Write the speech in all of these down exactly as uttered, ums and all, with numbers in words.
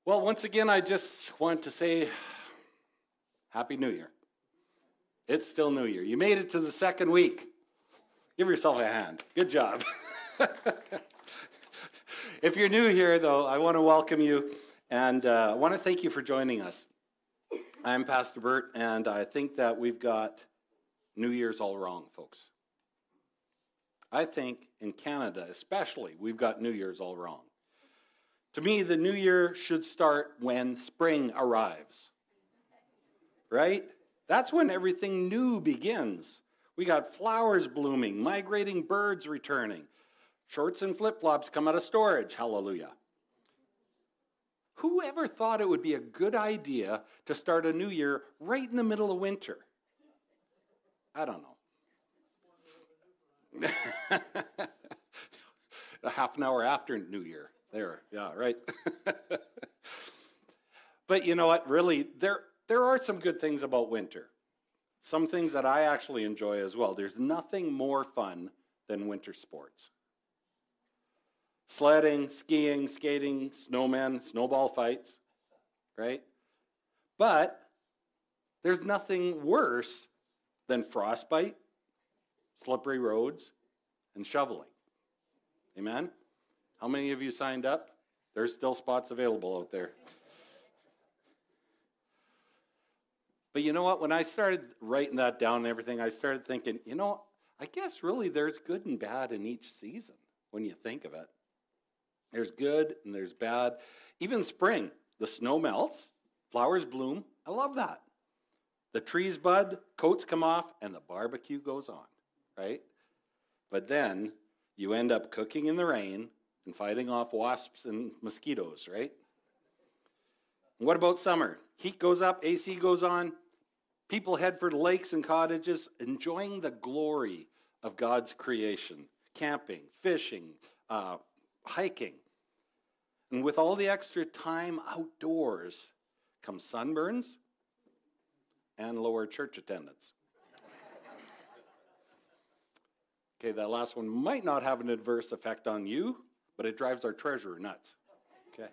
Well, once again, I just want to say Happy New Year. It's still New Year. You made it to the second week. Give yourself a hand. Good job. If you're new here, though, I want to welcome you, and uh, I want to thank you for joining us. I'm Pastor Bert, and I think that we've got New Year's all wrong, folks. I think in Canada, especially, we've got New Year's all wrong. To me, the new year should start when spring arrives, right? That's when everything new begins. We got flowers blooming, migrating birds returning, shorts and flip-flops come out of storage, hallelujah. Who ever thought it would be a good idea to start a new year right in the middle of winter? I don't know. A half an hour after New Year. There, yeah, right. But you know what, really, there, there are some good things about winter. Some things that I actually enjoy as well. There's nothing more fun than winter sports. Sledding, skiing, skating, snowmen, snowball fights, right? But there's nothing worse than frostbite, slippery roads, and shoveling. Amen? How many of you signed up? There's still spots available out there. But you know what? When I started writing that down and everything, I started thinking, you know, I guess really there's good and bad in each season when you think of it. There's good and there's bad. Even spring, the snow melts, flowers bloom. I love that. The trees bud, coats come off, and the barbecue goes on, right? But then you end up cooking in the rain and fighting off wasps and mosquitoes, right? And what about summer? Heat goes up, A C goes on. People head for the lakes and cottages, enjoying the glory of God's creation. Camping, fishing, uh, hiking. And with all the extra time outdoors come sunburns and lower church attendance. Okay, that last one might not have an adverse effect on you, but it drives our treasurer nuts. Okay.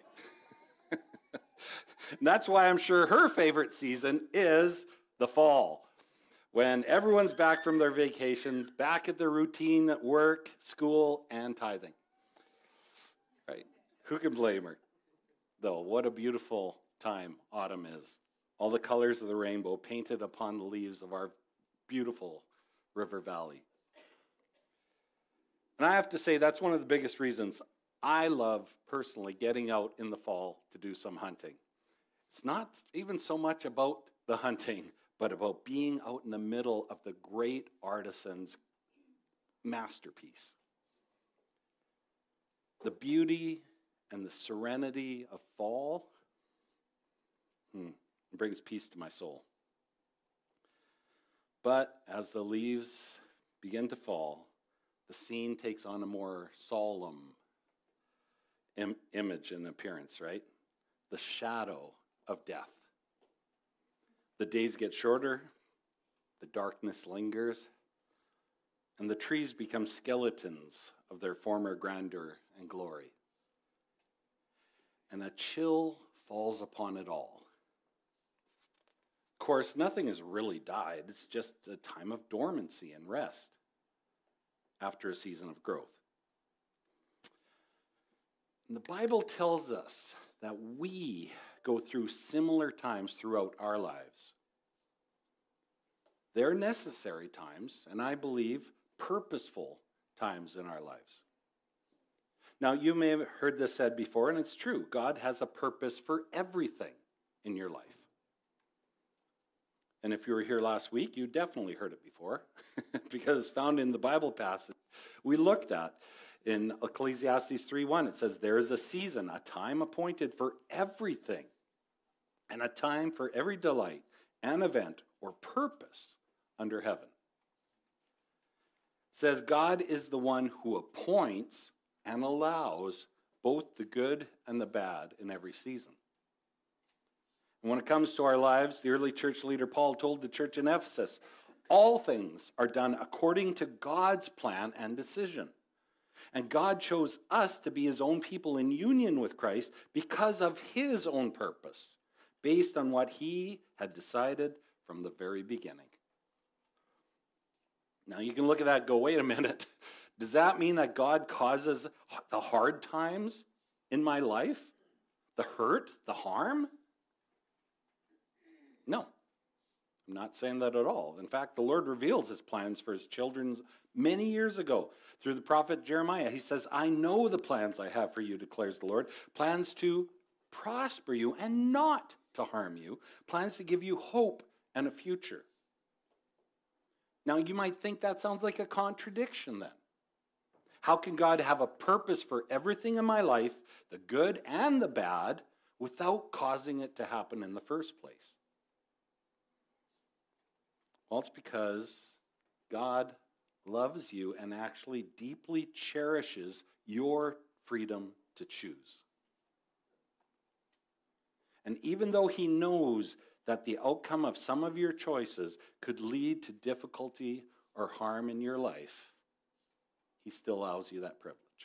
And that's why I'm sure her favorite season is the fall, when everyone's back from their vacations, back at their routine at work, school, and tithing. Right? Who can blame her? Though, what a beautiful time autumn is. All the colors of the rainbow painted upon the leaves of our beautiful river valley. And I have to say, that's one of the biggest reasons I love, personally, getting out in the fall to do some hunting. It's not even so much about the hunting, but about being out in the middle of the great artisan's masterpiece. The beauty and the serenity of fall hmm, brings peace to my soul. But as the leaves begin to fall, the scene takes on a more solemn im- image and appearance, right? The shadow of death. The days get shorter, the darkness lingers, and the trees become skeletons of their former grandeur and glory. And a chill falls upon it all. Of course, nothing has really died. It's just a time of dormancy and rest after a season of growth. And the Bible tells us that we go through similar times throughout our lives. They're necessary times, and I believe purposeful times in our lives. Now, you may have heard this said before, and it's true. God has a purpose for everything in your life. And if you were here last week, you definitely heard it before, because it's found in the Bible passage we looked at. In Ecclesiastes three one, it says, there is a season, a time appointed for everything, and a time for every delight, an event, or purpose under heaven. It says God is the one who appoints and allows both the good and the bad in every season. And when it comes to our lives, the early church leader Paul told the church in Ephesus, all things are done according to God's plan and decision. And God chose us to be his own people in union with Christ because of his own purpose, based on what he had decided from the very beginning. Now you can look at that and go, wait a minute. Does that mean that God causes the hard times in my life? The hurt, the harm? No. I'm not saying that at all. In fact, the Lord reveals his plans for his children many years ago through the prophet Jeremiah. He says, I know the plans I have for you, declares the Lord. Plans to prosper you and not to harm you. Plans to give you hope and a future. Now, you might think that sounds like a contradiction then. How can God have a purpose for everything in my life, the good and the bad, without causing it to happen in the first place? Well, it's because God loves you and actually deeply cherishes your freedom to choose. And even though he knows that the outcome of some of your choices could lead to difficulty or harm in your life, he still allows you that privilege.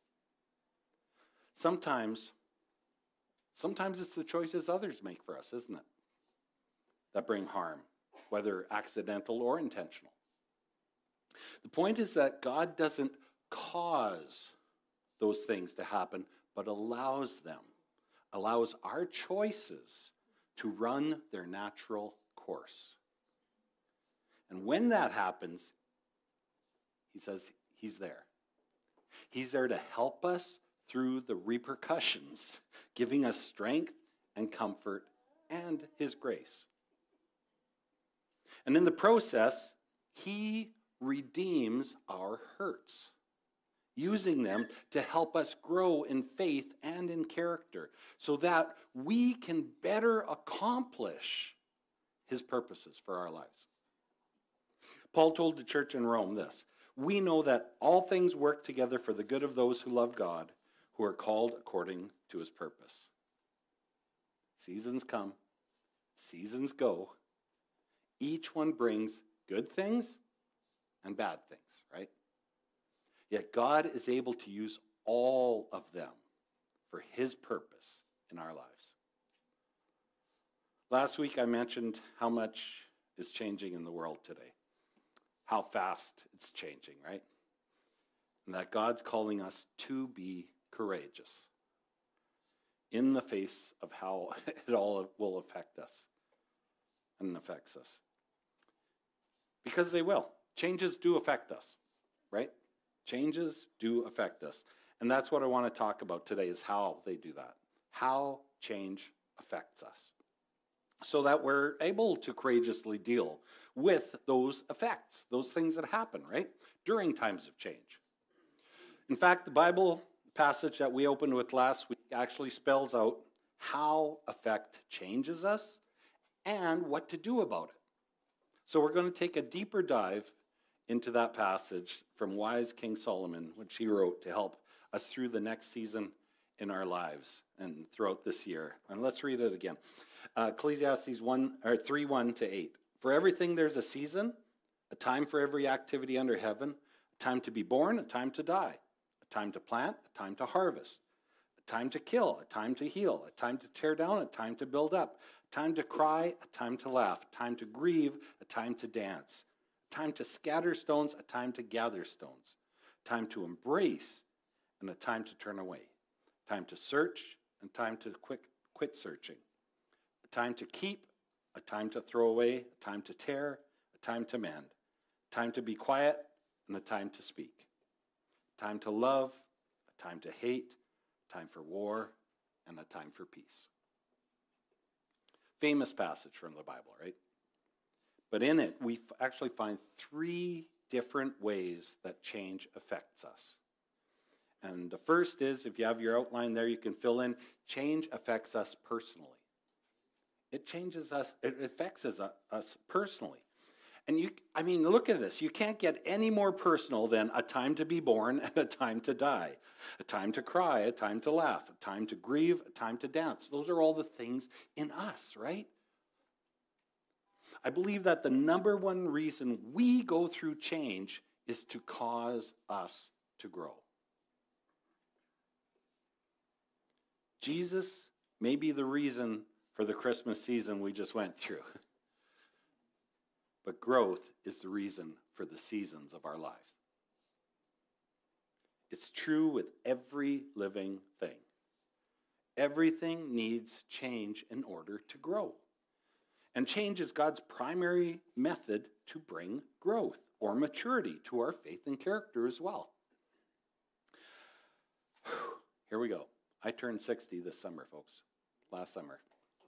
Sometimes, sometimes it's the choices others make for us, isn't it? That bring harm, whether accidental or intentional. The point is that God doesn't cause those things to happen, but allows them, allows our choices to run their natural course. And when that happens, he says he's there. He's there to help us through the repercussions, giving us strength and comfort and his grace. And in the process, he redeems our hurts, using them to help us grow in faith and in character so that we can better accomplish his purposes for our lives. Paul told the church in Rome this, we know that all things work together for the good of those who love God, who are called according to his purpose. Seasons come, seasons go. Each one brings good things and bad things, right? Yet God is able to use all of them for his purpose in our lives. Last week I mentioned how much is changing in the world today. How fast it's changing, right? And that God's calling us to be courageous in the face of how it all will affect us and affects us. Because they will. Changes do affect us, right? Changes do affect us. And that's what I want to talk about today is how they do that. How change affects us. So that we're able to courageously deal with those effects, those things that happen, right? During times of change. In fact, the Bible passage that we opened with last week actually spells out how effect changes us and what to do about it. So we're going to take a deeper dive into that passage from wise King Solomon, which he wrote to help us through the next season in our lives and throughout this year. And let's read it again. Uh, Ecclesiastes one or three one to eight. For everything there's a season, a time for every activity under heaven, a time to be born, a time to die, a time to plant, a time to harvest, a time to kill, a time to heal, a time to tear down, a time to build up, a time to cry, a time to laugh, a time to grieve, a time to dance, a time to scatter stones, a time to gather stones, a time to embrace, and a time to turn away, a time to search, and time to quit, quit searching, a time to keep, a time to throw away, a time to tear, a time to mend, a time to be quiet, and a time to speak, a time to love, a time to hate, a time for war, and a time for peace. Famous passage from the Bible, right? But in it, we actually find three different ways that change affects us. And the first is, if you have your outline there, you can fill in, change affects us personally. It changes us, it affects us, us personally. And you, I mean, look at this. You can't get any more personal than a time to be born and a time to die. A time to cry, a time to laugh, a time to grieve, a time to dance. Those are all the things in us, right? I believe that the number one reason we go through change is to cause us to grow. Jesus may be the reason for the Christmas season we just went through. But growth is the reason for the seasons of our lives. It's true with every living thing. Everything needs change in order to grow. And change is God's primary method to bring growth or maturity to our faith and character as well. Here we go. I turned sixty this summer, folks. Last summer.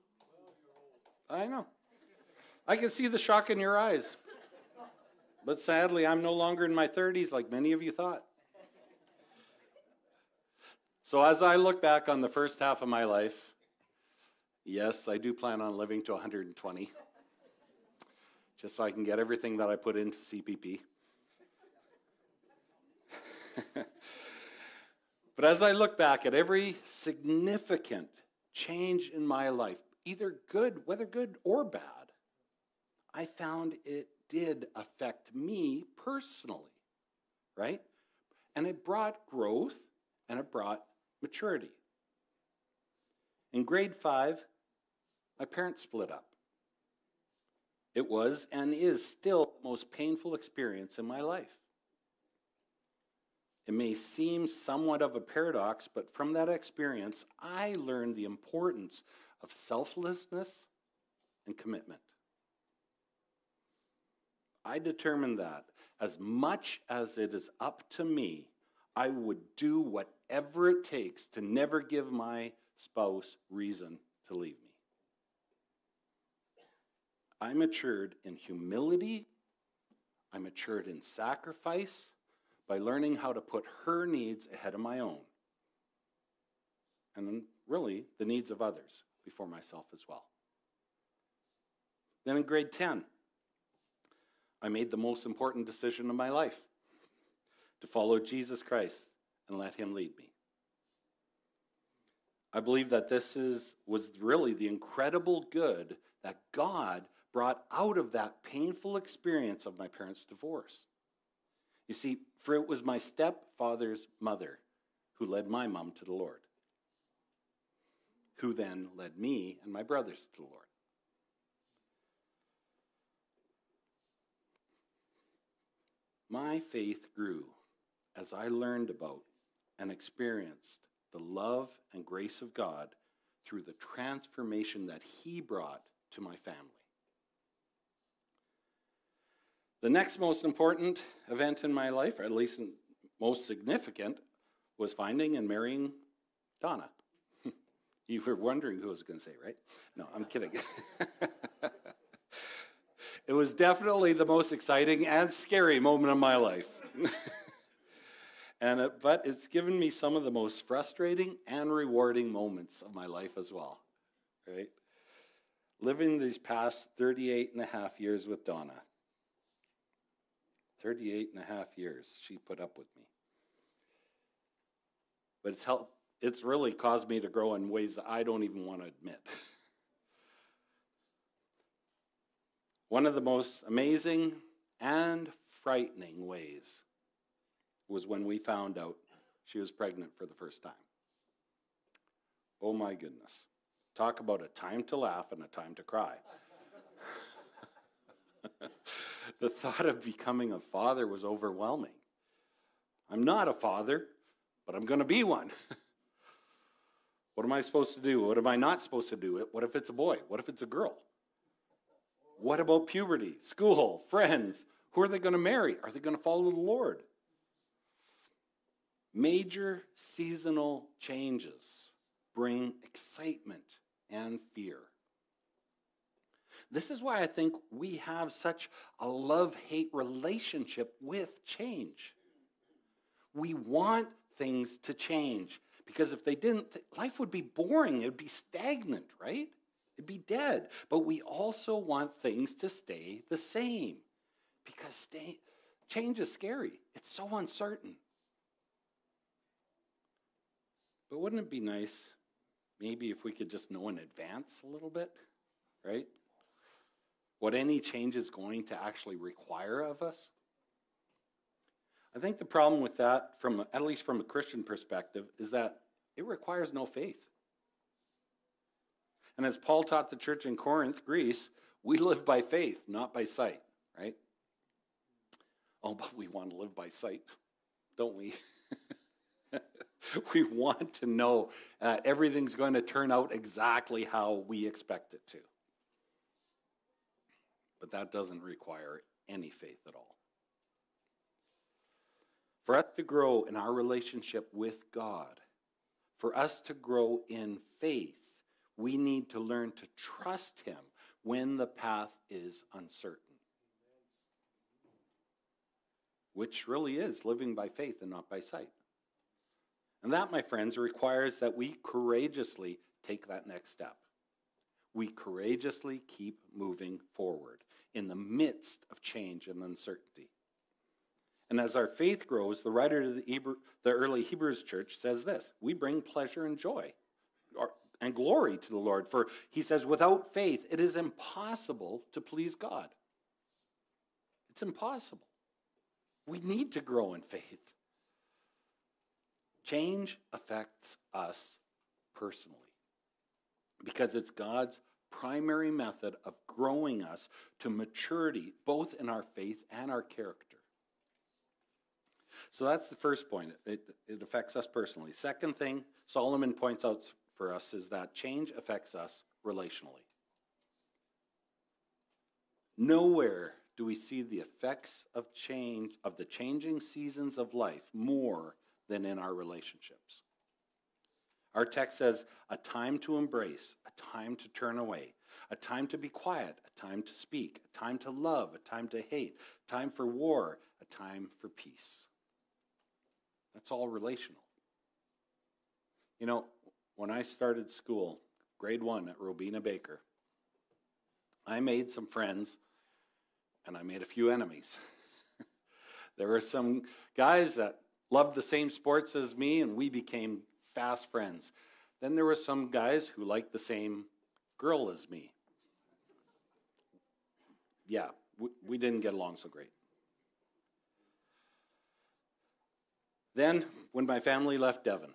I know. I can see the shock in your eyes. But sadly, I'm no longer in my thirties like many of you thought. So as I look back on the first half of my life, yes, I do plan on living to one hundred twenty, just so I can get everything that I put into C P P. But as I look back at every significant change in my life, either good, whether good or bad, I found it did affect me personally, right? And it brought growth and it brought maturity. In grade five, my parents split up. It was and is still the most painful experience in my life. It may seem somewhat of a paradox, but from that experience, I learned the importance of selflessness and commitment. I determined that as much as it is up to me, I would do whatever it takes to never give my spouse reason to leave me. I matured in humility. I matured in sacrifice by learning how to put her needs ahead of my own. And then really the needs of others before myself as well. Then in grade ten, I made the most important decision of my life, to follow Jesus Christ and let him lead me. I believe that this is was really the incredible good that God brought out of that painful experience of my parents' divorce. You see, for it was my stepfather's mother who led my mom to the Lord, who then led me and my brothers to the Lord. My faith grew as I learned about and experienced the love and grace of God through the transformation that he brought to my family. The next most important event in my life, or at least most significant, was finding and marrying Donna. You were wondering who I was going to say, right? No, I'm kidding. It was definitely the most exciting and scary moment of my life. and it, But it's given me some of the most frustrating and rewarding moments of my life as well, right? Living these past thirty-eight and a half years with Donna. thirty-eight and a half years she put up with me. But it's helped, it's really caused me to grow in ways that I don't even want to admit. One of the most amazing and frightening ways was when we found out she was pregnant for the first time. Oh my goodness. Talk about a time to laugh and a time to cry. The thought of becoming a father was overwhelming. I'm not a father, but I'm going to be one. What am I supposed to do? What am I not supposed to do? What if it's a boy? What if it's a girl? What about puberty, school, friends? Who are they going to marry? Are they going to follow the Lord? Major seasonal changes bring excitement and fear. This is why I think we have such a love-hate relationship with change. We want things to change because if they didn't, life would be boring. It would be stagnant, right? It'd be dead. But we also want things to stay the same because stay, change is scary. It's so uncertain. But wouldn't it be nice maybe if we could just know in advance a little bit, right? What any change is going to actually require of us? I think the problem with that, from at least from a Christian perspective, is that it requires no faith. And as Paul taught the church in Corinth, Greece, we live by faith, not by sight, right? Oh, but we want to live by sight, don't we? We want to know uh, everything's going to turn out exactly how we expect it to. But that doesn't require any faith at all. For us to grow in our relationship with God, for us to grow in faith, we need to learn to trust him when the path is uncertain. Which really is living by faith and not by sight. And that, my friends, requires that we courageously take that next step. We courageously keep moving forward in the midst of change and uncertainty. And as our faith grows, the writer to the, Hebrew, the early Hebrews church says this: we bring pleasure and joy and glory to the Lord. For he says, without faith, it is impossible to please God. It's impossible. We need to grow in faith. Change affects us personally because it's God's primary method of growing us to maturity, both in our faith and our character. So that's the first point. It, it affects us personally. Second thing Solomon points out for us is that change affects us relationally. Nowhere do we see the effects of change, of the changing seasons of life, more than in our relationships. Our text says, a time to embrace, a time to turn away, a time to be quiet, a time to speak, a time to love, a time to hate, a time for war, a time for peace. That's all relational. You know, when I started school, grade one at Robina Baker, I made some friends and I made a few enemies. There were some guys that loved the same sports as me, and we became fast friends. Then there were some guys who liked the same girl as me. Yeah, we, we didn't get along so great. Then, when my family left Devon,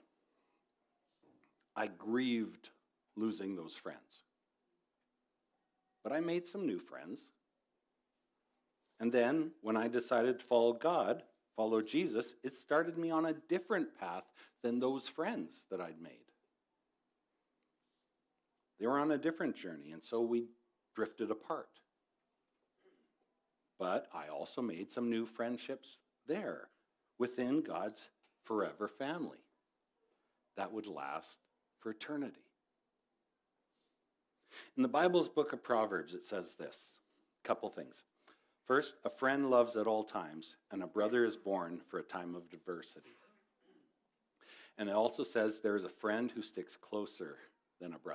I grieved losing those friends. But I made some new friends. And then, when I decided to follow God, follow Jesus, it started me on a different path than those friends that I'd made. They were on a different journey, and so we drifted apart. But I also made some new friendships there within God's forever family that would last for eternity. In the Bible's book of Proverbs, it says this, a couple things. First, a friend loves at all times, and a brother is born for a time of adversity. And it also says there is a friend who sticks closer than a brother.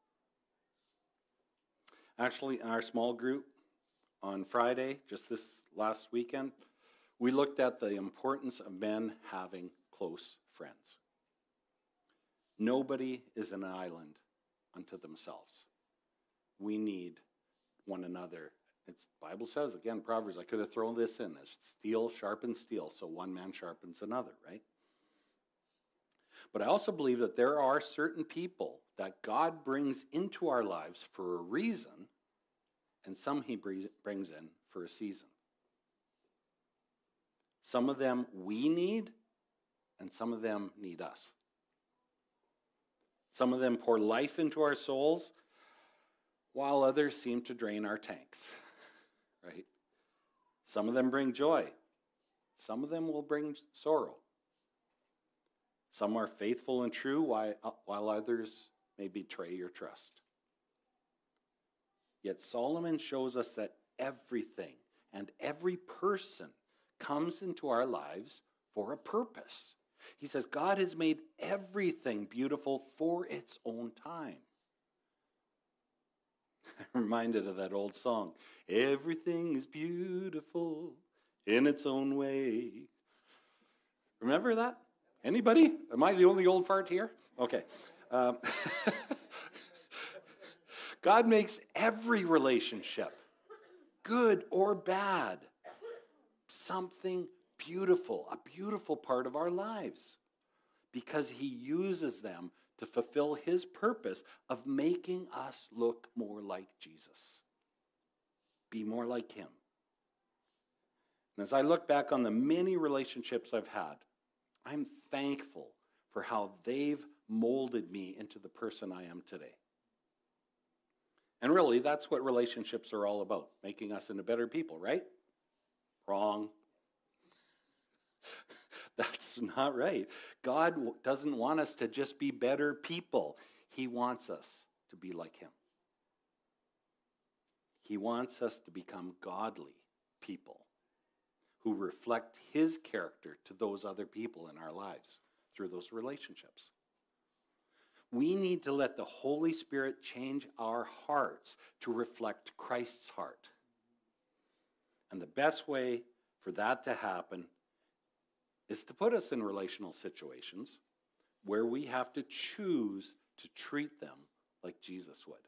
Actually, in our small group on Friday, just this last weekend, we looked at the importance of men having close friends. Nobody is an island unto themselves. We need one another. It's, the Bible says, again, Proverbs, I could have thrown this in, as steel sharpens steel, so one man sharpens another, right? But I also believe that there are certain people that God brings into our lives for a reason, and some he brings in for a season. Some of them we need, and some of them need us. Some of them pour life into our souls, while others seem to drain our tanks. Right? Some of them bring joy. Some of them will bring sorrow. Some are faithful and true, while others may betray your trust. Yet Solomon shows us that everything and every person comes into our lives for a purpose. He says God has made everything beautiful for its own time. I'm reminded of that old song, everything is beautiful in its own way. Remember that? Anybody? Am I the only old fart here? Okay. Um, God makes every relationship, good or bad, something beautiful, a beautiful part of our lives, because he uses them to fulfill his purpose of making us look more like Jesus. Be more like him. And as I look back on the many relationships I've had, I'm thankful for how they've molded me into the person I am today. And really, that's what relationships are all about, making us into better people, right? Wrong. That's not right. God doesn't want us to just be better people. He wants us to be like him. He wants us to become godly people who reflect his character to those other people in our lives through those relationships. We need to let the Holy Spirit change our hearts to reflect Christ's heart. And the best way for that to happen is to put us in relational situations where we have to choose to treat them like Jesus would.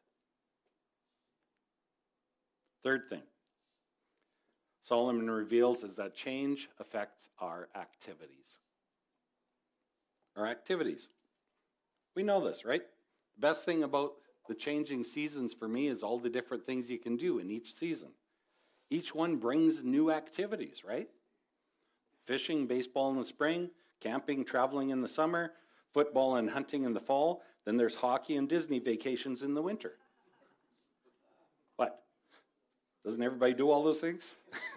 Third thing Solomon reveals is that change affects our activities. Our activities. We know this, right? The best thing about the changing seasons for me is all the different things you can do in each season. Each one brings new activities, right? Fishing, baseball in the spring, camping, traveling in the summer, football and hunting in the fall. Then there's hockey and Disney vacations in the winter. What? Doesn't everybody do all those things?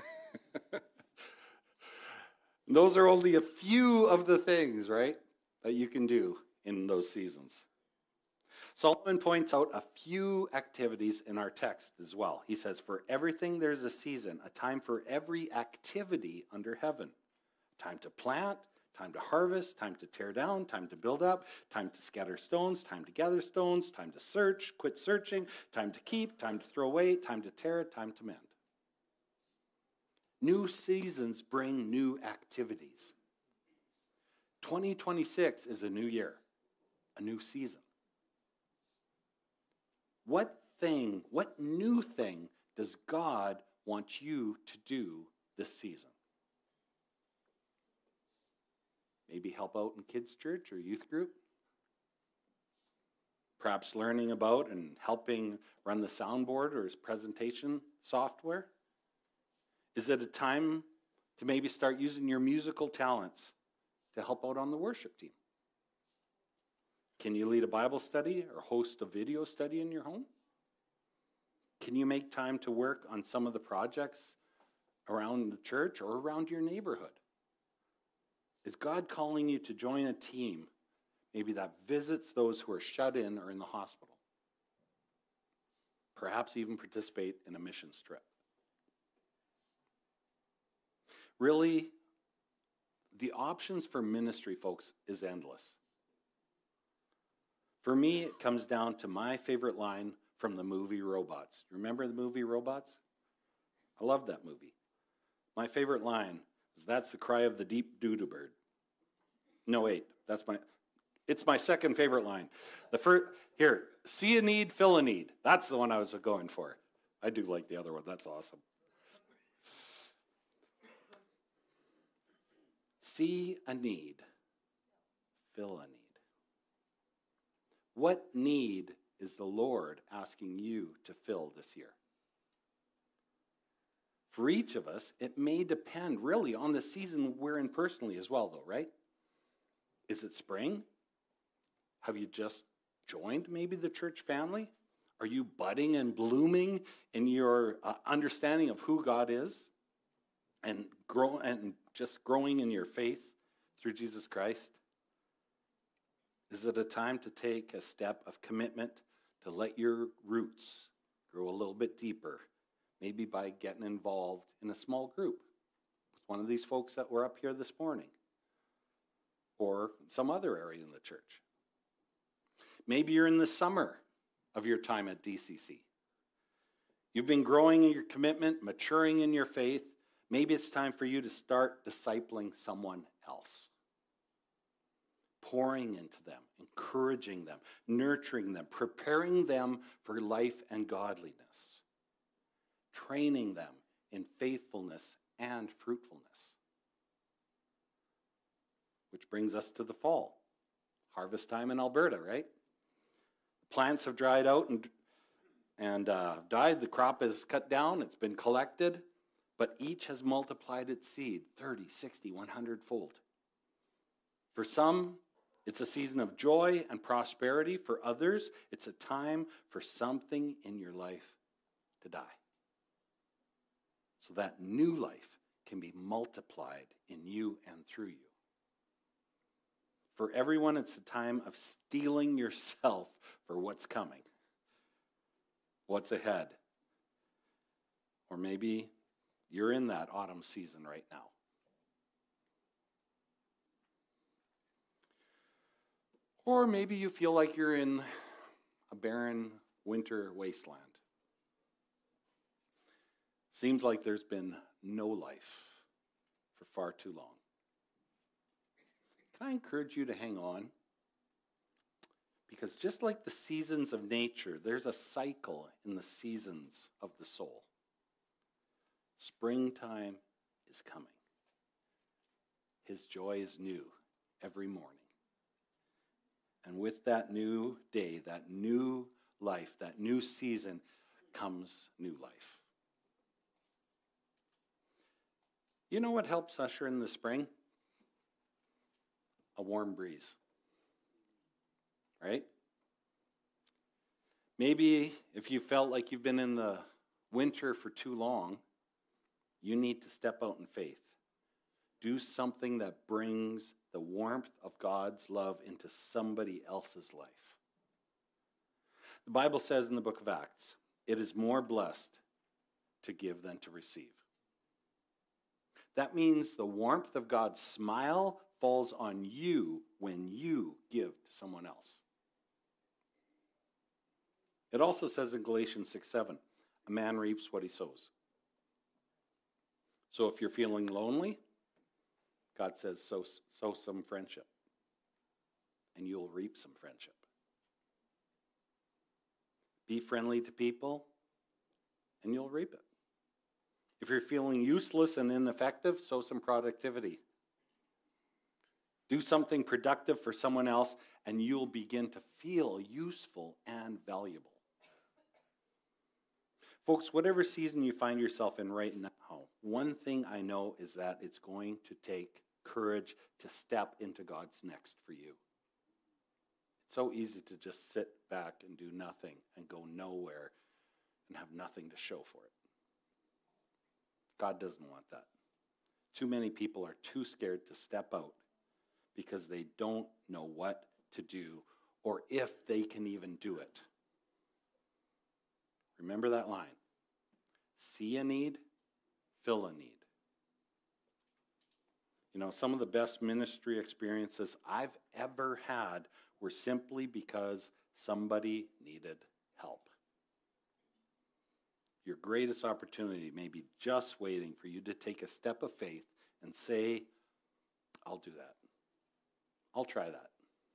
Those are only a few of the things, right, that you can do in those seasons. Solomon points out a few activities in our text as well. He says, for everything there's a season, a time for every activity under heaven. Time to plant, time to harvest, time to tear down, time to build up, time to scatter stones, time to gather stones, time to search, quit searching, time to keep, time to throw away, time to tear, time to mend. New seasons bring new activities. twenty twenty-six is a new year, a new season. What thing, what new thing does God want you to do this season? Maybe help out in kids' church or youth group. Perhaps learning about and helping run the soundboard or his presentation software. Is it a time to maybe start using your musical talents to help out on the worship team? Can you lead a Bible study or host a video study in your home? Can you make time to work on some of the projects around the church or around your neighborhood? Is God calling you to join a team, maybe that visits those who are shut in or in the hospital? Perhaps even participate in a mission trip. Really, the options for ministry, folks, is endless. For me, it comes down to my favorite line from the movie Robots. Remember the movie Robots? I love that movie. My favorite line is, that's the cry of the deep doo-doo bird. No, wait, that's my, it's my second favorite line. The first, here, see a need, fill a need. That's the one I was going for. I do like the other one, that's awesome. See a need, fill a need. What need is the Lord asking you to fill this year? For each of us, it may depend really on the season we're in personally as well, though, right? Is it spring? Have you just joined maybe the church family? Are you budding and blooming in your uh, understanding of who God is? And grow and just growing in your faith through Jesus Christ? Is it a time to take a step of commitment to let your roots grow a little bit deeper, maybe by getting involved in a small group with one of these folks that were up here this morning, or some other area in the church? Maybe you're in the summer of your time at D C C. You've been growing in your commitment, maturing in your faith. Maybe it's time for you to start discipling someone else. Pouring into them, encouraging them, nurturing them, preparing them for life and godliness. Training them in faithfulness and fruitfulness. Which brings us to the fall. harvest time in Alberta, right? Plants have dried out and, and uh, died. The crop is cut down. It's been collected. But each has multiplied its seed thirty, sixty, one hundred fold. For some, it's a season of joy and prosperity. For others, it's a time for something in your life to die, so that new life can be multiplied in you and through you. For everyone, it's a time of steeling yourself for what's coming, what's ahead. Or maybe you're in that autumn season right now. Or maybe you feel like you're in a barren winter wasteland. Seems like there's been no life for far too long. Can I encourage you to hang on? Because just like the seasons of nature, there's a cycle in the seasons of the soul. Springtime is coming. His joy is new every morning. And with that new day, that new life, that new season, comes new life. You know what helps usher in the spring? A warm breeze. Right? Maybe if you felt like you've been in the winter for too long, you need to step out in faith. Do something that brings the warmth of God's love into somebody else's life. The Bible says in the book of Acts, it is more blessed to give than to receive. That means the warmth of God's smile falls on you when you give to someone else. It also says in Galatians six seven, a man reaps what he sows. So if you're feeling lonely, God says, sow, sow some friendship, and you'll reap some friendship. Be friendly to people, and you'll reap it. If you're feeling useless and ineffective, sow some productivity. Do something productive for someone else, and you'll begin to feel useful and valuable. Folks, whatever season you find yourself in right now, one thing I know is that it's going to take courage to step into God's next for you. It's so easy to just sit back and do nothing and go nowhere and have nothing to show for it. God doesn't want that. Too many people are too scared to step out because they don't know what to do or if they can even do it. Remember that line. See a need, fill a need. You know, some of the best ministry experiences I've ever had were simply because somebody needed help. Your greatest opportunity may be just waiting for you to take a step of faith and say, I'll do that. I'll try that.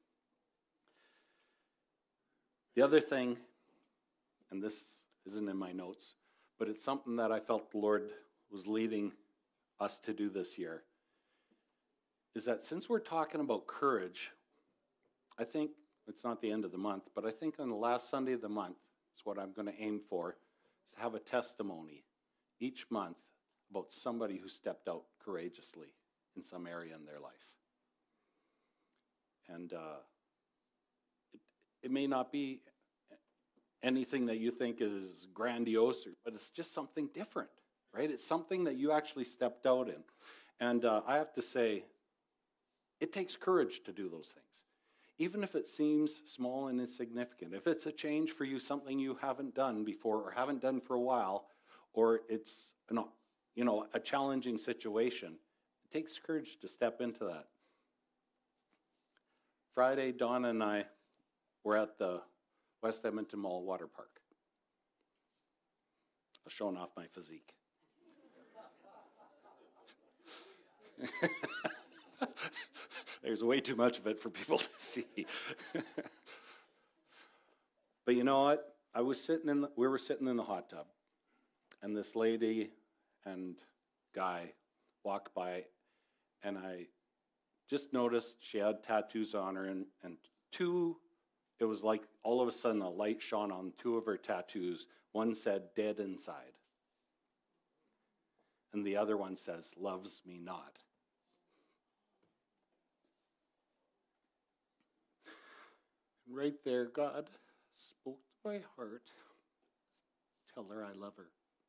The other thing, and this isn't in my notes, but it's something that I felt the Lord was leading us to do this year, is that since we're talking about courage, I think it's not the end of the month, but I think on the last Sunday of the month is what I'm going to aim for, is to have a testimony each month about somebody who stepped out courageously in some area in their life. And uh, it, it may not be anything that you think is grandiose, but it's just something different, right? It's something that you actually stepped out in. And uh, I have to say, it takes courage to do those things. Even if it seems small and insignificant, if it's a change for you, something you haven't done before or haven't done for a while, or it's an, you know, a challenging situation, it takes courage to step into that. Friday, Donna and I were at the West Edmonton Mall water park. I was showing off my physique. There's way too much of it for people to see. But you know what? I was sitting in the, we were sitting in the hot tub, and this lady and guy walked by, and I just noticed she had tattoos on her, and, and two, it was like all of a sudden a light shone on two of her tattoos. One said, dead inside. And the other one says, loves me not. Right there, God spoke to my heart. Tell her I love her.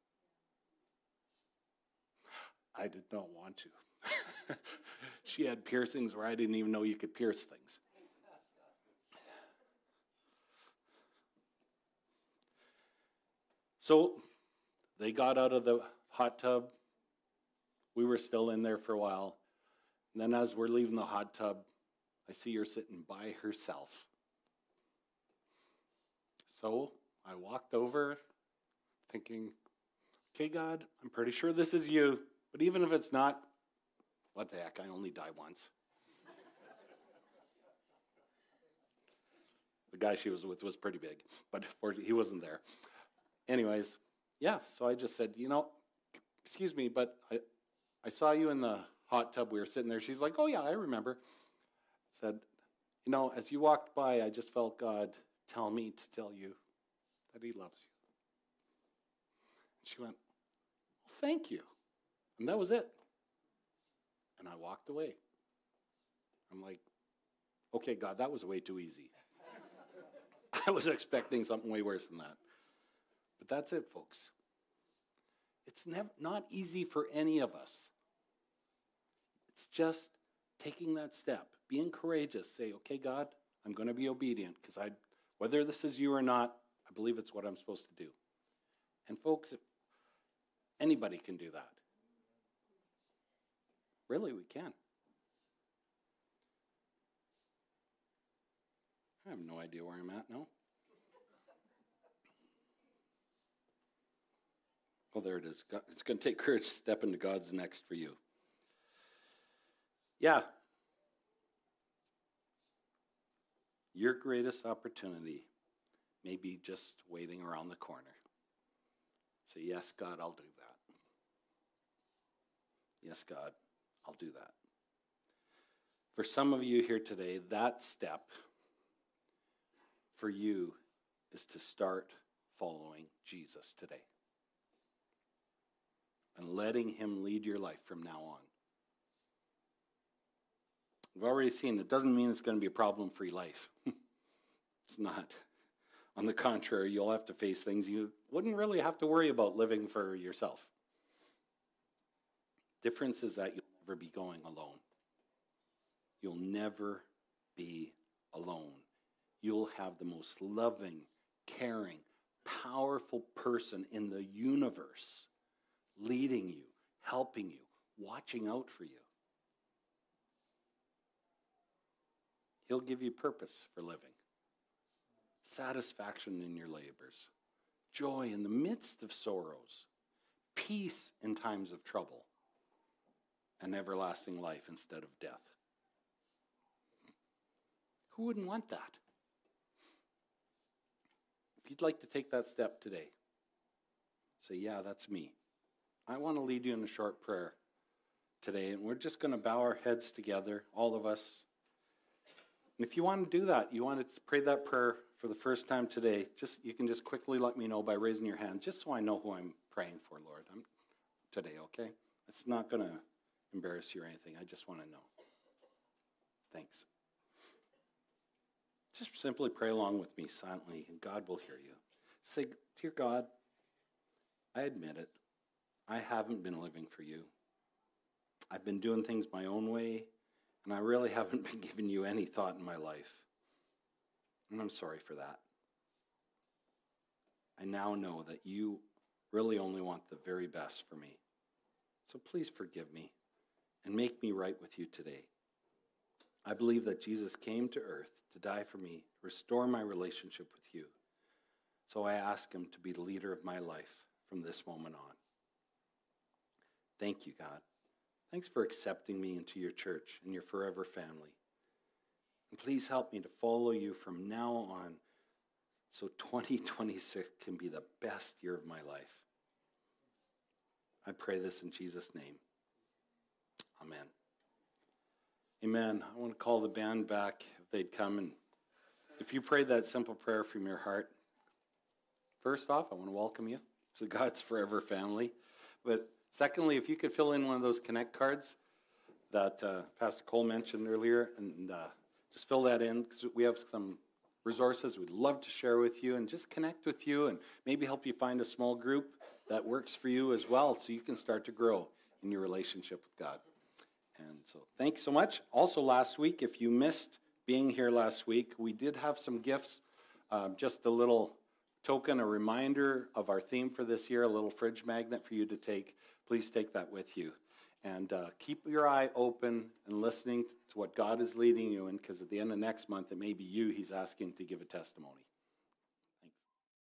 I did not want to. She had piercings where I didn't even know you could pierce things. So they got out of the hot tub. We were still in there for a while. And then as we're leaving the hot tub, I see her sitting by herself. So I walked over thinking, okay, God, I'm pretty sure this is you. But even if it's not, what the heck, I only die once. The guy she was with was pretty big, but he wasn't there. Anyways, yeah, so I just said, you know, excuse me, but I, I saw you in the hot tub. We were sitting there. She's like, oh, yeah, I remember. Said, you know, as you walked by, I just felt God tell me to tell you that he loves you. And she went, well, thank you. And that was it. And I walked away. I'm like, okay, God, that was way too easy. I was expecting something way worse than that. But that's it, folks. It's never, not easy for any of us. It's just taking that step, being courageous, say, okay, God, I'm going to be obedient, because I, whether this is you or not, I believe it's what I'm supposed to do. And folks, if anybody can do that. Really, we can. I have no idea where I'm at now. Oh, there it is. It's going to take courage to step into God's next for you. Yeah. Your greatest opportunity may be just waiting around the corner. Say, yes, God, I'll do that. Yes, God, I'll do that. For some of you here today, that step for you is to start following Jesus today and letting him lead your life from now on. We've already seen it doesn't mean it's going to be a problem-free life. It's not. On the contrary, you'll have to face things you wouldn't really have to worry about living for yourself. Difference is that you'll never be going alone. You'll never be alone. You'll have the most loving, caring, powerful person in the universe leading you, helping you, watching out for you. He'll give you purpose for living, satisfaction in your labors, joy in the midst of sorrows, peace in times of trouble, and everlasting life instead of death. Who wouldn't want that? If you'd like to take that step today, say, yeah, that's me. I want to lead you in a short prayer today, and we're just going to bow our heads together, all of us. And if you want to do that, you want to pray that prayer for the first time today, just you can just quickly let me know by raising your hand, just so I know who I'm praying for, Lord, I'm, today, okay? It's not going to embarrass you or anything. I just want to know. Thanks. Just simply pray along with me silently, and God will hear you. Say, dear God, I admit it. I haven't been living for you. I've been doing things my own way, and I really haven't been giving you any thought in my life. And I'm sorry for that. I now know that you really only want the very best for me. So please forgive me and make me right with you today. I believe that Jesus came to earth to die for me, restore my relationship with you. So I ask him to be the leader of my life from this moment on. Thank you, God. Thanks for accepting me into your church and your forever family. And please help me to follow you from now on so twenty twenty-six can be the best year of my life. I pray this in Jesus' name. Amen. Amen. I want to call the band back if they'd come and If you prayed that simple prayer from your heart, first off, I want to welcome you to God's Forever family. But secondly, if you could fill in one of those Connect cards that uh, Pastor Cole mentioned earlier, and uh, just fill that in, because we have some resources we'd love to share with you and just connect with you and maybe help you find a small group that works for you as well, so you can start to grow in your relationship with God. And so thanks so much. Also last week, if you missed being here last week, we did have some gifts, uh, just a little token, a reminder of our theme for this year, a little fridge magnet for you to take. Please take that with you. And uh, keep your eye open and listening to what God is leading you in, because at the end of next month, it may be you he's asking to give a testimony.